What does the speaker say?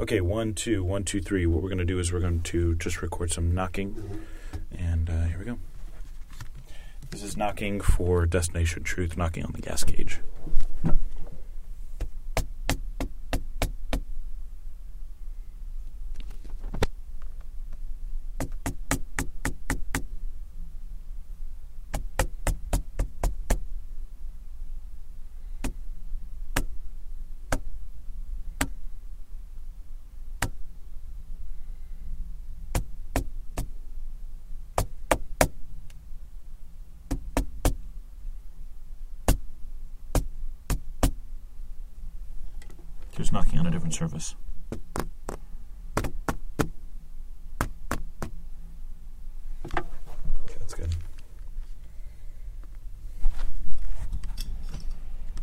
Okay, 1, 2, 1, 2, 3. What we're going to do is we're going to just record some knocking. And here we go. This is knocking for Destination Truth, knocking on the gas gauge. Just knocking on a different surface.